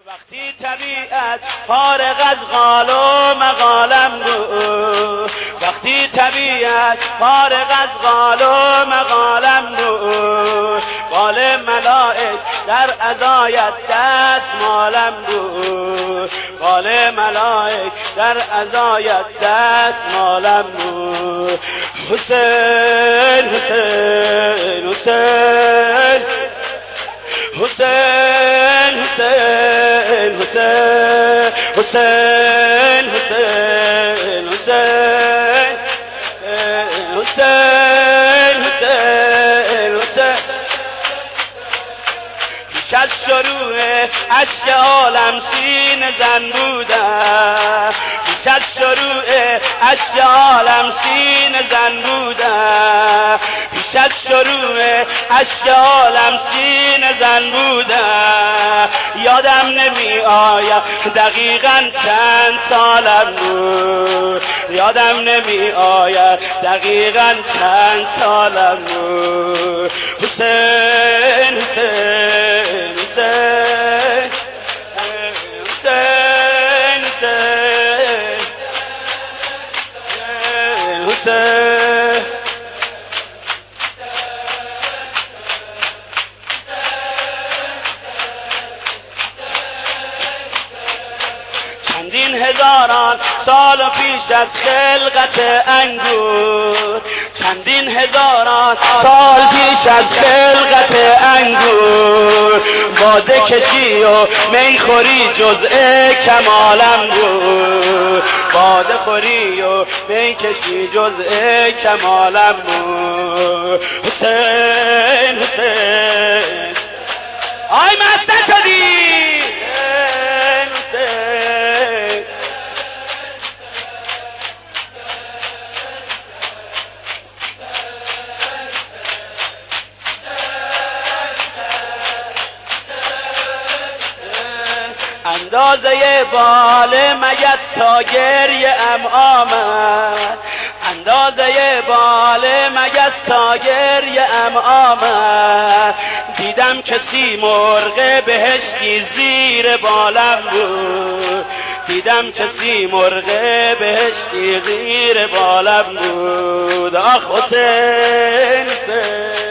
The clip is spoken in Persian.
وقتی طبیعت فارغ از قال و مقالم بود، وقتی طبیعت فارغ از قال و مقالم بود، قال ملائک در عزایت دستمالم بود، قال ملائک در عزایت دستمالم بود. حسین حسین حسین حسین حسین حسین حسین حسین حسین حسین حسین حسین پیش از شروع عشق عالم سینه زن بودم، پیش از شروع عشق عالم سینه زن بودم، پیش از شروع عشق عالم سینه زن بودم. یادم نمی آید دقیقاً چند سالم بود، یادم نمی آید دقیقاً چند سالم بود. حسین حسین حسین حسین حسین حسین چندین هزاران سال پیش از خلقت انگور، چندین هزاران سال پیش از خلقت انگور، باده کشی و می خوری جزء کمالم بود، باده خوری و می کشی جزء کمالم بود. حسین حسین آی مسته شدی اندازه بال مگس تا گریه ام آمد، اندازه بال مگس تا گریه ام آمد. دیدم کسی مرغ بهشتی زیر بالم بود، دیدم کسی مرغ بهشتی زیر بالم بود. آخ حسین حسین